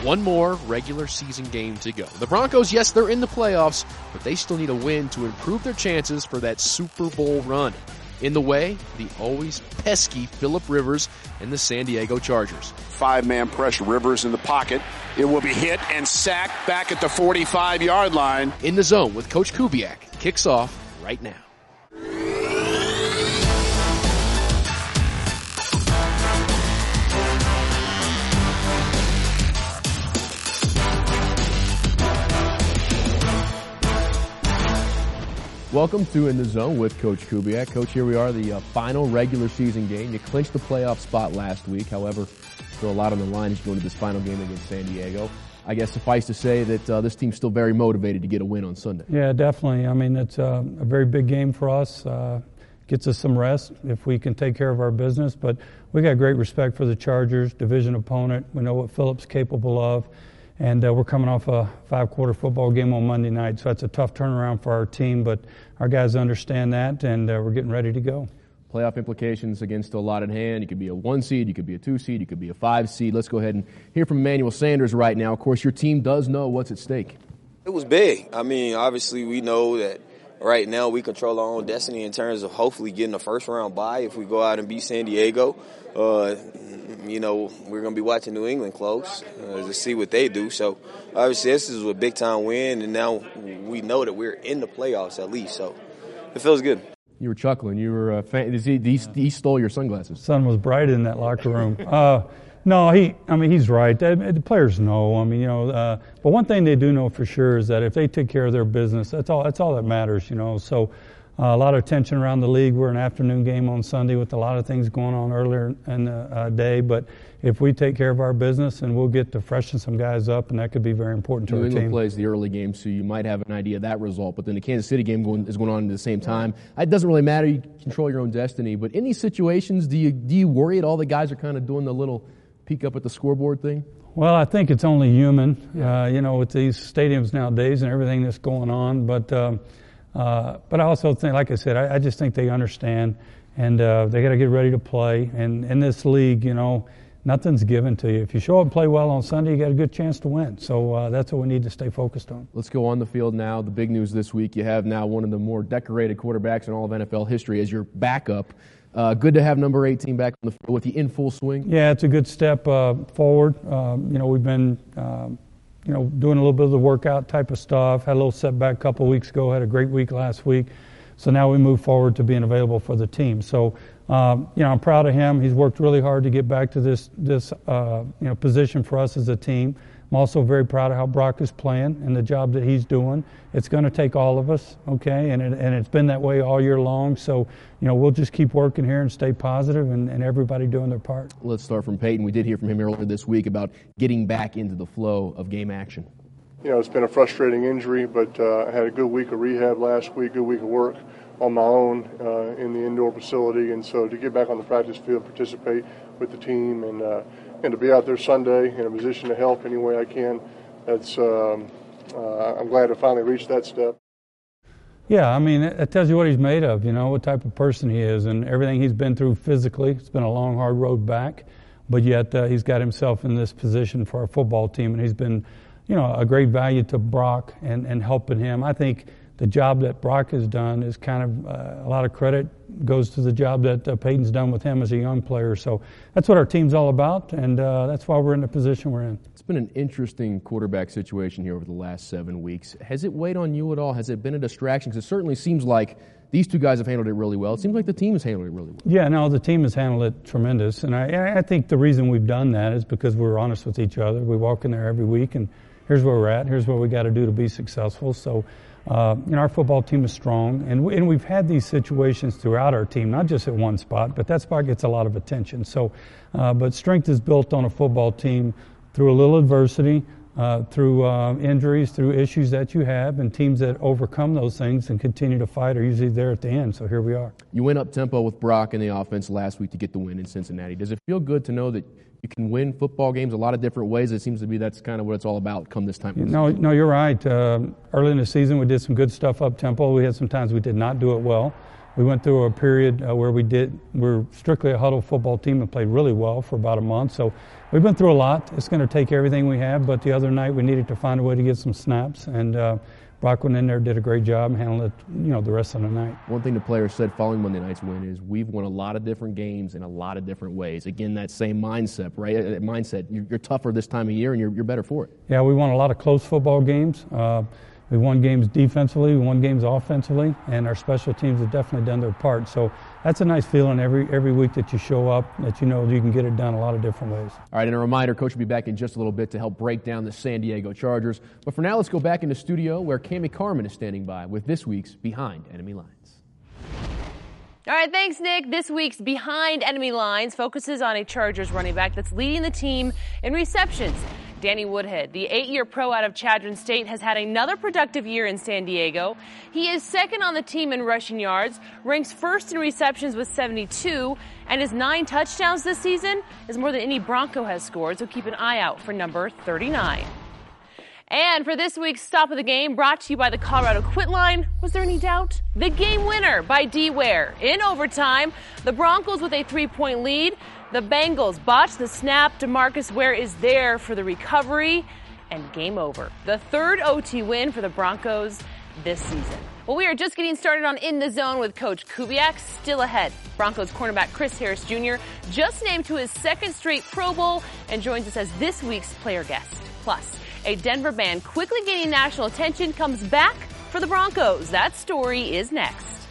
one more regular season game to go. The Broncos, yes, they're in the playoffs, but they still need a win to improve their chances for that Super Bowl run. In the way, the always pesky Phillip Rivers and the San Diego Chargers. Five-man pressure, Rivers in the pocket. It will be hit and sacked back at the 45-yard line. In the Zone with Coach Kubiak kicks off right now. Welcome to In the Zone with Coach Kubiak. Coach, here we are, the final regular season game. You clinched the playoff spot last week. However, still a lot on the line as you go into this final game against San Diego. I guess suffice to say that this team's still very motivated to get a win on Sunday. Yeah, definitely. I mean, it's a very big game for us. Gets us some rest if we can take care of our business. But we got great respect for the Chargers, division opponent. We know what Phillip's capable of. And we're coming off a 5-quarter football game on Monday night, so that's a tough turnaround for our team. But our guys understand that, and we're getting ready to go. Playoff implications against a lot at hand. You could be a 1 seed, you could be a 2 seed, you could be a 5 seed. Let's go ahead and hear from Emmanuel Sanders right now. Of course, your team does know what's at stake. It was big. I mean, obviously we know that right now we control our own destiny in terms of hopefully getting a first-round bye if we go out and beat San Diego. You know, we're going to be watching New England close to see what they do. So, obviously, this is a big-time win, and now we know that we're in the playoffs at least. So, it feels good. You were chuckling. You were he stole your sunglasses. Sun was bright in that locker room. No, he's right. The players know. But one thing they do know for sure is that if they take care of their business, that's all that matters, you know. So a lot of tension around the league. We're an afternoon game on Sunday with a lot of things going on earlier in the day. But if we take care of our business, and we'll get to freshen some guys up, and that could be very important to our team. New England plays the early game, so you might have an idea of that result. But then the Kansas City game is going on at the same time. It doesn't really matter. You control your own destiny. But in these situations, do you worry at all the guys are kind of doing the little peek up at the scoreboard thing? Well, I think it's only human, with these stadiums nowadays and everything that's going on. But I also think, like I said, I just think they understand, and they got to get ready to play. And in this league, nothing's given to you. If you show up and play well on Sunday, you got a good chance to win. So that's what we need to stay focused on. Let's go on the field now. The big news this week, you have now one of the more decorated quarterbacks in all of NFL history as your backup. Good to have number 18 back on the field with you in full swing. Yeah, it's a good step forward. We've been, doing a little bit of the workout type of stuff. Had a little setback a couple weeks ago. Had a great week last week. So now we move forward to being available for the team. So, I'm proud of him. He's worked really hard to get back to this position for us as a team. I'm also very proud of how Brock is playing and the job that he's doing. It's going to take all of us, okay? And it's been that way all year long. So, we'll just keep working here and stay positive and everybody doing their part. Let's start from Peyton. We did hear from him earlier this week about getting back into the flow of game action. It's been a frustrating injury, but I had a good week of rehab last week, good week of work on my own in the indoor facility. And so to get back on the practice field, participate with the team, and to be out there Sunday in a position to help any way I can, that's I'm glad to finally reach that step. Yeah, it tells you what he's made of, what type of person he is, and everything he's been through physically. It's been a long, hard road back, but yet he's got himself in this position for our football team, and he's been, a great value to Brock and helping him. I think the job that Brock has done is kind of a lot of credit goes to the job that Peyton's done with him as a young player. So that's what our team's all about, and that's why we're in the position we're in. It's been an interesting quarterback situation here over the last 7 weeks. Has it weighed on you at all? Has it been a distraction? Because it certainly seems like these two guys have handled it really well. It seems like the team has handled it really well. Yeah, no, the team has handled it tremendous. And I think the reason we've done that is because we're honest with each other. We walk in there every week, and here's where we're at. Here's what we got to do to be successful. So, our football team is strong, and we've had these situations throughout our team, not just at one spot, but that spot gets a lot of attention. So, but strength is built on a football team through a little adversity, through injuries, through issues that you have, and teams that overcome those things and continue to fight are usually there at the end. So here we are. You went up tempo with Brock in the offense last week to get the win in Cincinnati. Does it feel good to know that you can win football games a lot of different ways? It seems to be that's kind of what it's all about come this time. No, you're right. Early in the season we did some good stuff up tempo. We had some times we did not do it well. We went through a period where we're strictly a huddle football team and played really well for about a month. So we've been through a lot. It's going to take everything we have, but the other night we needed to find a way to get some snaps, and Brock went in there, did a great job, and handled it, the rest of the night. One thing the players said following Monday night's win is we've won a lot of different games in a lot of different ways. Again, that same mindset, right? You're tougher this time of year, and you're better for it. Yeah, we won a lot of close football games. We won games defensively, we won games offensively, and our special teams have definitely done their part. So that's a nice feeling every week that you show up, that you know you can get it done a lot of different ways. All right, and a reminder, Coach will be back in just a little bit to help break down the San Diego Chargers. But for now, let's go back into studio where Cami Carmen is standing by with this week's Behind Enemy Lines. All right, thanks, Nick. This week's Behind Enemy Lines focuses on a Chargers running back that's leading the team in receptions. Danny Woodhead, the 8-year pro out of Chadron State, has had another productive year in San Diego. He is second on the team in rushing yards, ranks first in receptions with 72, and his 9 touchdowns this season is more than any Bronco has scored, so keep an eye out for number 39. And for this week's Stop of the Game, brought to you by the Colorado Quit Line, was there any doubt? The game winner by D. Ware. In overtime, the Broncos with a 3-point lead. The Bengals botched the snap. DeMarcus Ware is there for the recovery, and game over. The third OT win for the Broncos this season. Well, we are just getting started on In the Zone with Coach Kubiak. Still ahead, Broncos cornerback Chris Harris Jr. just named to his second straight Pro Bowl and joins us as this week's player guest. Plus, a Denver band quickly gaining national attention comes back for the Broncos. That story is next.